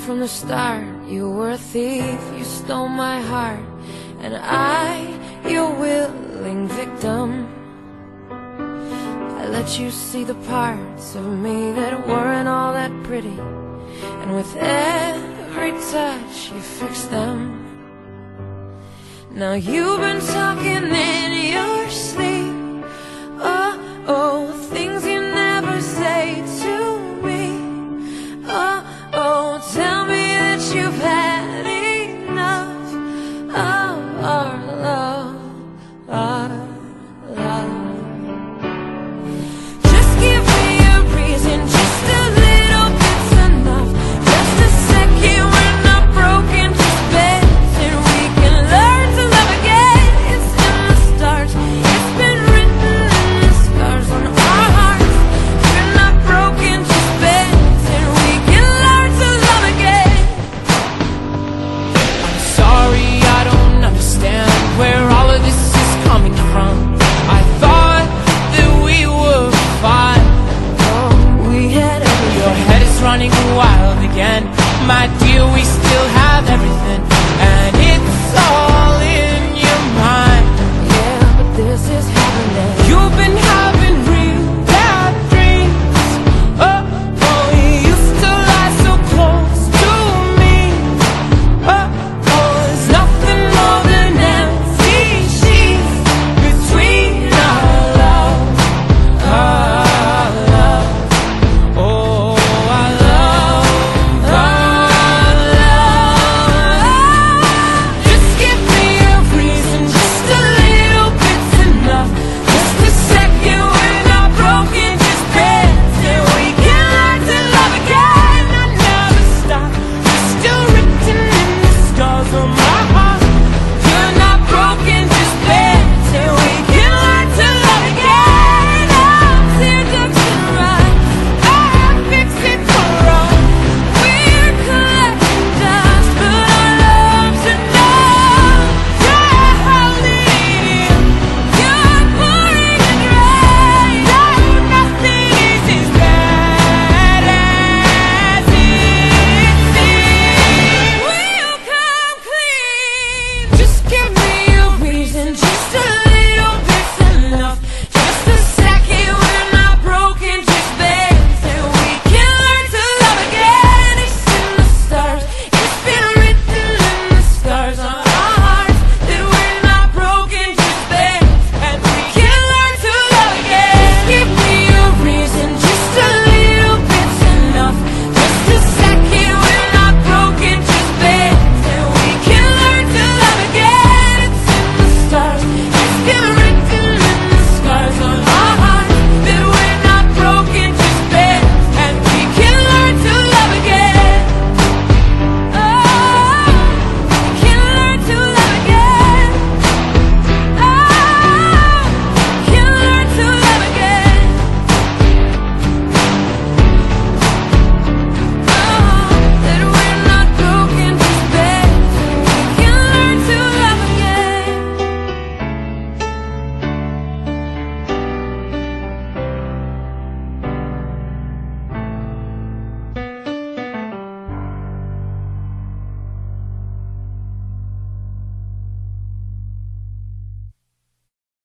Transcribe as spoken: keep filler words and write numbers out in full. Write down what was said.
from the start. You were a thief, you stole my heart, and I, your willing victim. I let you see the parts of me that weren't all that pretty, and with every touch you fixed them. Now you've been talking in your